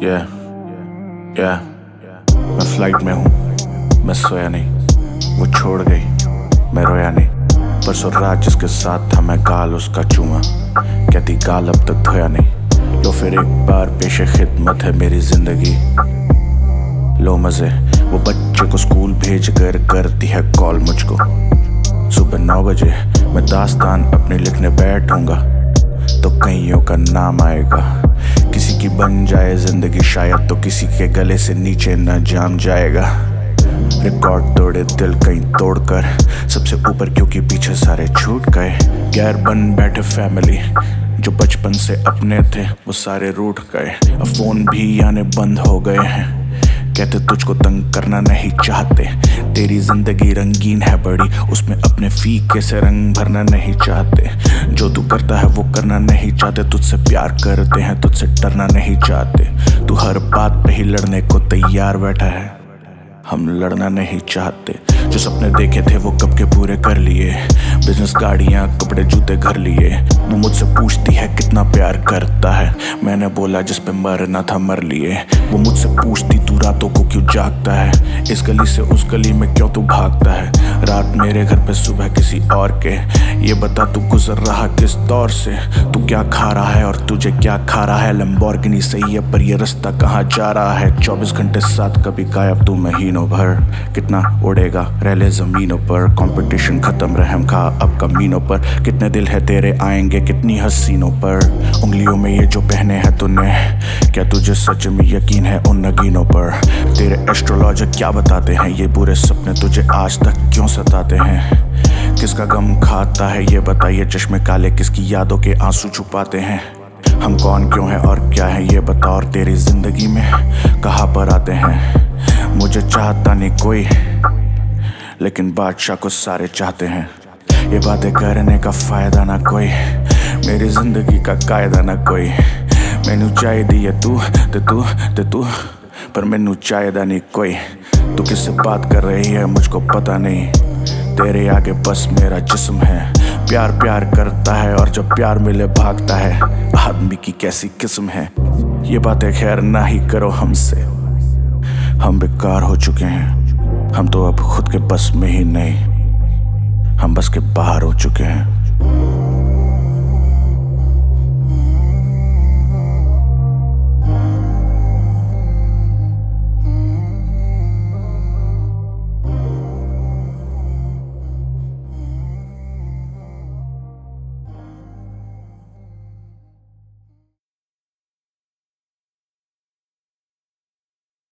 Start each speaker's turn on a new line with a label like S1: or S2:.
S1: Yeah, yeah, मैं flight में हूँ, मैं सोया नहीं, वो छोड़ गई, मैं रोया नहीं। परसों रात जिसके साथ था मैं गाल उसका चूमा, कहती गाल अब तक धोया नहीं। लो फिर एक बार पेशे खिदमत है मेरी जिंदगी, लो मजे। वो बच्चे को स्कूल भेज कर करती है कॉल मुझको। सुबह 9 बजे मैं दास्तान अपनी लिखने बैठूंगा तो कईयों का नाम आएगा। किसी की बन जाए जिंदगी शायद तो किसी के गले से नीचे न जाम जाएगा। रिकॉर्ड तोड़े दिल कहीं तोड़कर सबसे ऊपर क्योंकि पीछे सारे छूट गए। गैर बन बैठे फैमिली जो बचपन से अपने थे वो सारे रूठ गए। अब फोन भी आने बंद हो गए हैं, कहते तुझको तंग करना नहीं चाहते। तेरी जिंदगी रंगीन है बड़ी, उसमें अपने फीके से रंग भरना नहीं चाहते। जो तू करता है वो करना नहीं चाहते, तुझसे प्यार करते हैं तुझसे डरना नहीं चाहते। तू हर बात पे ही लड़ने को तैयार बैठा है, हम लड़ना नहीं चाहते। जो सपने देखे थे वो कब के पूरे कर लिए, बिजनेस गाड़ियाँ कपड़े जूते घर लिए। वो मुझसे पूछती है कितना प्यार करता है, मैंने बोला जिस पे मरना था मर लिए। वो मुझसे पूछती तू रातों को क्यों जागता है, इस गली से उस गली में क्यों तू भागता है। रात मेरे घर पे सुबह किसी और के, ये बता तू गुजर रहा किस दौर से। तू क्या खा रहा है और तुझे क्या खा रहा है। लैम्बोर्गिनी सही है पर ये रास्ता कहाँ जा रहा है। 24 घंटे साथ कभी गायब तू महीनों भर, कितना उड़ेगा रह ले जमीनों पर। कंपटीशन खत्म रहम खा अब कमीनों पर, कितने दिल है तेरे आएंगे कितनी हसीनों पर। उंगलियों में ये जो पहने हैं तूने, क्या तुझे सच में यकीन है उन नगीनों पर। तेरे एस्ट्रोलॉजर क्या बताते हैं ये बुरे सपने तुझे आज तक क्यों सताते हैं। किसका गम खाता है ये बताइए, चश्मे काले किसकी यादों के आंसू छुपाते हैं। हम कौन क्यों है और क्या है ये बता, और तेरी जिंदगी में कहाँ पर आते हैं। मुझे चाहता नहीं कोई लेकिन बादशाह को सारे चाहते हैं। ये बातें करने का फायदा ना कोई, मेरी जिंदगी का कायदा ना कोई। मैनू चाहिदी है तू ते तू पर मैनू चाहिदा नहीं कोई। तू किससे बात कर रही है मुझको पता नहीं, तेरे आगे बस मेरा जिस्म है। प्यार प्यार करता है और जब प्यार मिले भागता है, आदमी की कैसी किस्म है। ये बातें खैर ना ही करो हमसे, हम बेकार हो चुके हैं। हम तो अब खुद के बस में ही नहीं, हम बस के बाहर हो चुके हैं।